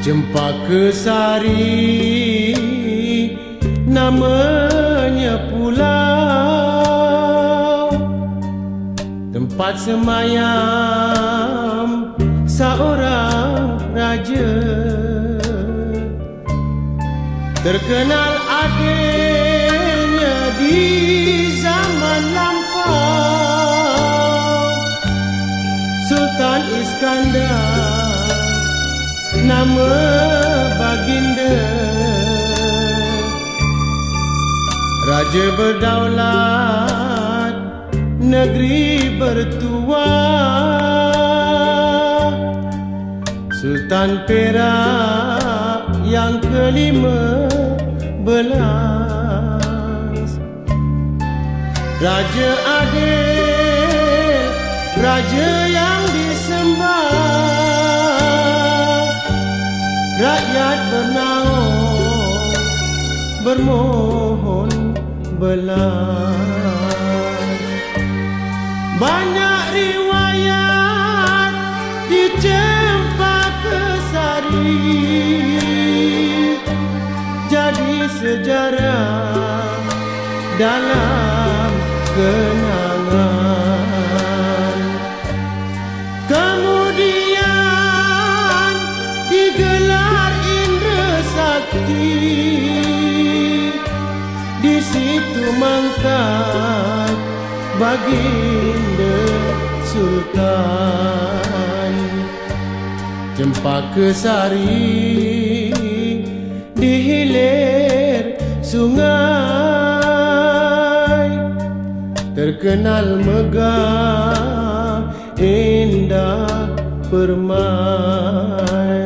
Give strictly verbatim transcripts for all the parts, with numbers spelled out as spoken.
Cempaka Sari namanya pulau, tempat semayam seorang raja. Terkenal adilnya di zaman lampau, Sultan Iskandar nama baginda. Raja berdaulat, negeri bertuah, Sultan Perak yang kelima belas. Raja adil, raja yang disembah, rakyat bernaung, bermohon belas. Banyak riwayat di Cempaka Sari, jadi sejarah dalam kenangan. Kemudian digelar Indra Sakti, di situ mangkat baginda Sultan. Cempaka Sari di hilir sungai, terkenal megah indah permai.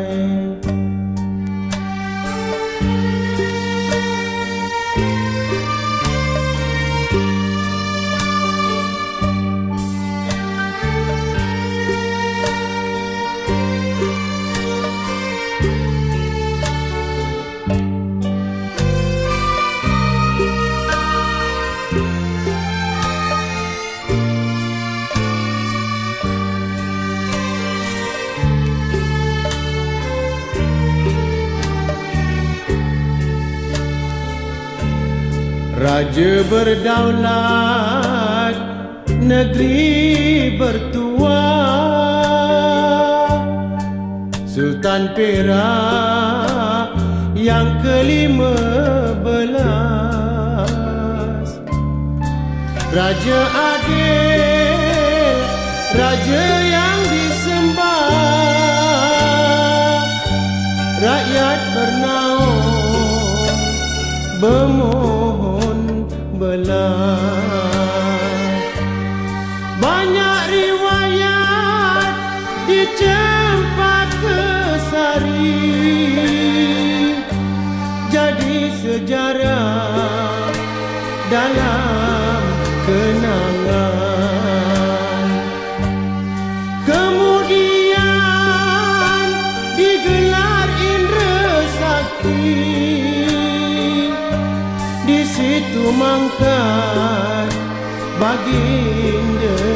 Raja berdaulat, negeri bertuah, Sultan Perak yang kelima belas. Raja adil, raja yang disembah, rakyat bernaung, bermohon belas. Banyak riwayat di Cempaka Sari, jadi sejarah dalam kenangan. Kemudian digelar Indra Sakti, di situ mangkat baginda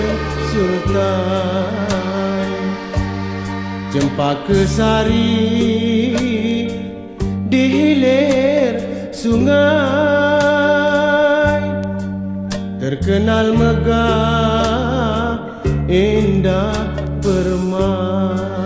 Sultan. Cempaka Sari di hilir sungai, terkenal megah indah permai.